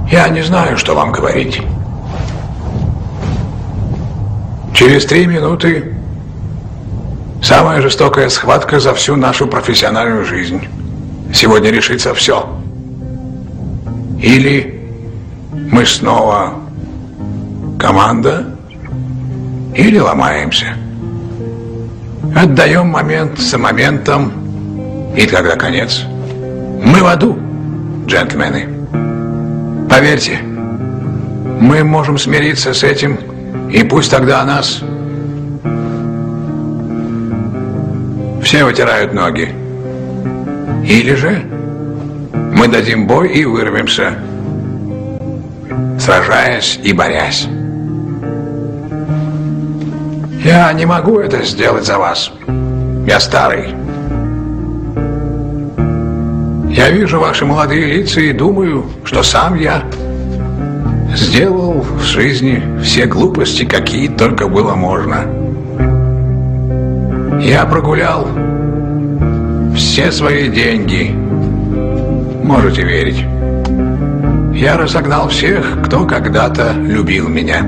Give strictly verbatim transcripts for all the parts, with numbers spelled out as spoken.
Я не знаю, что вам говорить. Через три минуты самая жестокая схватка за всю нашу профессиональную жизнь. Сегодня решится все. Или мы снова команда, или ломаемся. Отдаем момент за моментом, и тогда конец. Мы в аду, джентльмены. Поверьте, мы можем смириться с этим, и пусть тогда нас все вытирают ноги. Или же мы дадим бой и вырвемся, сражаясь и борясь. Я не могу это сделать за вас. Я старый. Я вижу ваши молодые лица и думаю, что сам я сделал в жизни все глупости, какие только было можно. Я прогулял все свои деньги. Можете верить. Я разогнал всех, кто когда-то любил меня.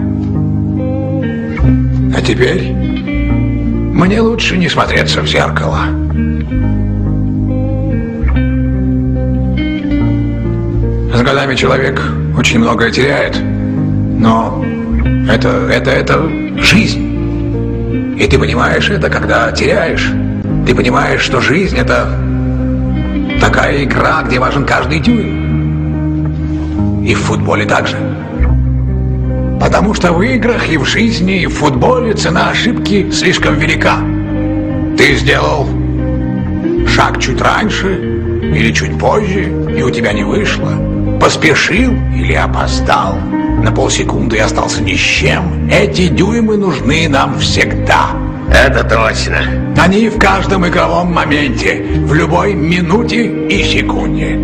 А теперь мне лучше не смотреться в зеркало. С годами человек очень многое теряет, но это, это, это жизнь. И ты понимаешь это, когда теряешь. Ты понимаешь, что жизнь — это такая игра, где важен каждый дюйм. И в футболе также. Потому что в играх и в жизни, и в футболе цена ошибки слишком велика. Ты сделал шаг чуть раньше или чуть позже, и у тебя не вышло. Поспешил или опоздал на полсекунды и остался ни с чем. Эти дюймы нужны нам всегда. Это точно. Они в каждом игровом моменте, в любой минуте и секунде.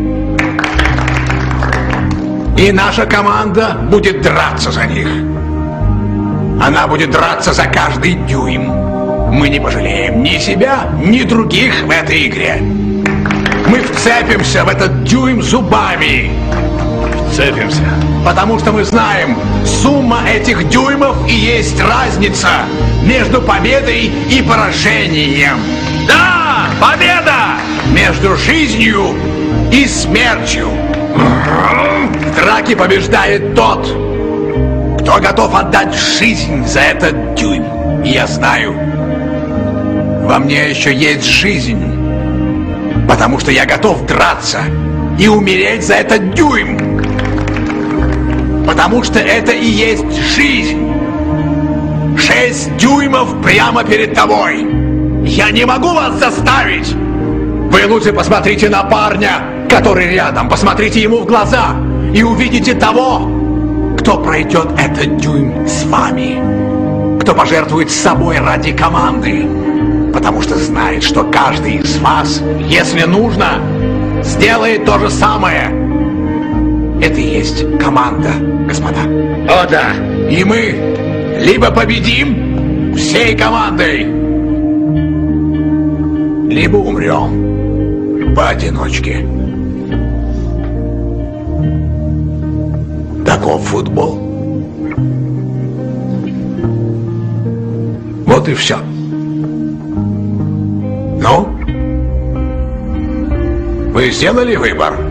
И наша команда будет драться за них. Она будет драться за каждый дюйм. Мы не пожалеем ни себя, ни других в этой игре. Мы вцепимся в этот дюйм зубами. Вцепимся. Потому что мы знаем, сумма этих дюймов и есть разница между победой и поражением. Да, победа! Между жизнью и смертью. В драке побеждает тот, кто готов отдать жизнь за этот дюйм. И я знаю, во мне еще есть жизнь, потому что я готов драться и умереть за этот дюйм. Потому что это и есть жизнь. Шесть дюймов прямо перед тобой. Я не могу вас заставить. Вы лучше посмотрите на парня, который рядом. Посмотрите ему в глаза и увидите того, кто пройдет этот дюйм с вами. Кто пожертвует собой ради команды. Потому что знает, что каждый из вас, если нужно, сделает то же самое. Это и есть команда, господа. О, да. И мы либо победим всей командой, либо умрем поодиночке. Таков футбол. Вот и все. Ну, вы сделали выбор?